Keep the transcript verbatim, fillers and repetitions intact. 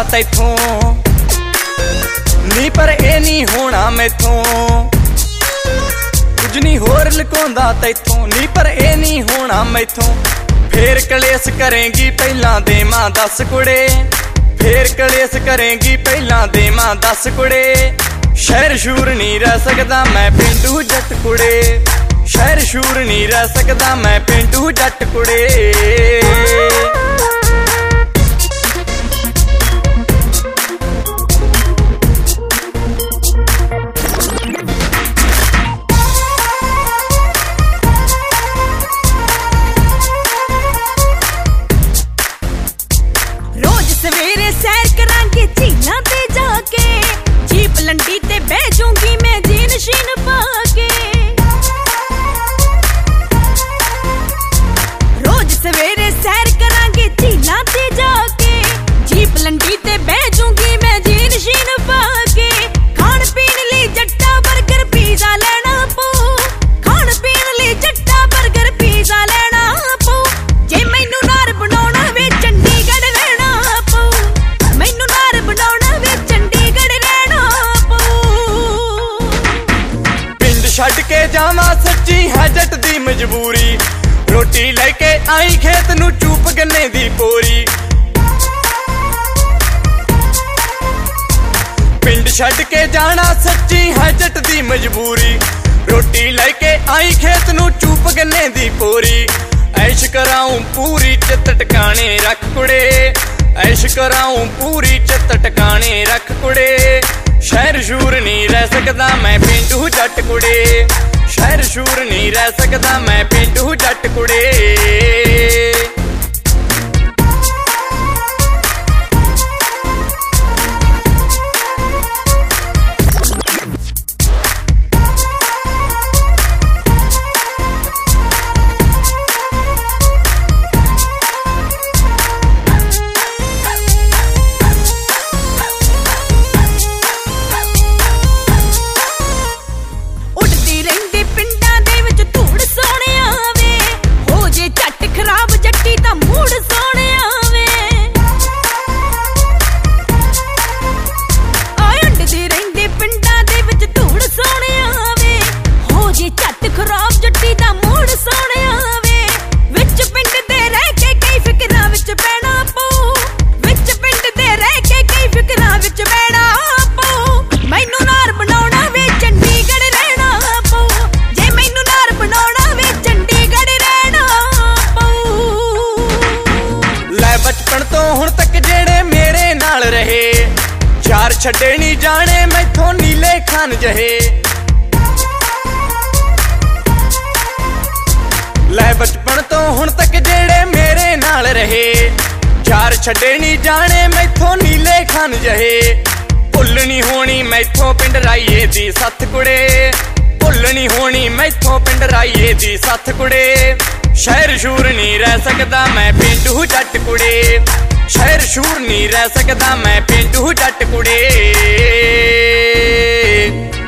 तैथों नी, पर ए नहीं होना मैथों। कुछ नहीं होर लुकाउंदा तैथों नी, पर ए नहीं होना मैथों। फेर कलेस करेंगी पहला देवां दस कुड़े, फेर कलेस करेंगी पहला देवां दस कुड़े। शहर शूर नहीं रह सकदा मैं पेंडू जट कुड़े, शहर शूर नहीं रह सकदा मैं पेंडू जट कुड़े। रोज सवेरे सैर करांगे झीलां ते जाके, जीप लंडी ते बह जूंगी मैं जीन शीन पाके। रोज सवेरे सैर करांगे झीलां ते जाके, जीप लंडी ते बह जूंगी मैं जीन शीन पाके। खाण पीण लई जट्टा बर्गर पीज़ा लेना पऊ, खाण पीण लई जट्टा बर्गर पीज़ा लेना पऊ। जे मैनू नार बनाउणा वे चंडीगढ़ रहना पऊ, मैनू नार बनाउणा वे चंडीगढ़ रहना पऊ। पिंड छड्ड के जावां सच्ची है जट दी मजबूरी, रोटी लेके आई खेत नू चूप गन्ने दी पोरी। पिंड छड्ड के जाना सच्ची है जट दी मजबूरी, रोटी लेके आई खेत नू चूप गन्ने दी पोरी। ऐश कराऊं पूरी चित टकाने रख कुड़े, ऐश कराऊं पूरी चित टकाने रख कुड़े। शहर शूर नहीं रह सकदा मैं पेंडू जट कुड़े, शहर शूर नहीं रह सकदा मैं पेंडू जट कुड़े। बचपन तो हुण तक जेड़े मेरे नाल रहे, यार छड्डे नहीं जाने मैथों नीले खान जहे। लै बचपन तो हुण तक जेड़े मेरे नाल रहे, यार छड्डे नहीं जाने मैथों नीले खान जहे। भुल नहीं होनी मैथों पिंड राइये दी सत्त कुड़े, भुल नहीं होनी मैथों पिंड राइये दी सत्त कुड़े। शहर शूर नहीं रह सकदा मैं पेंडू जट कुड़े, शहर शूर नहीं रह सकदा मैं पेंडू जट कुड़े।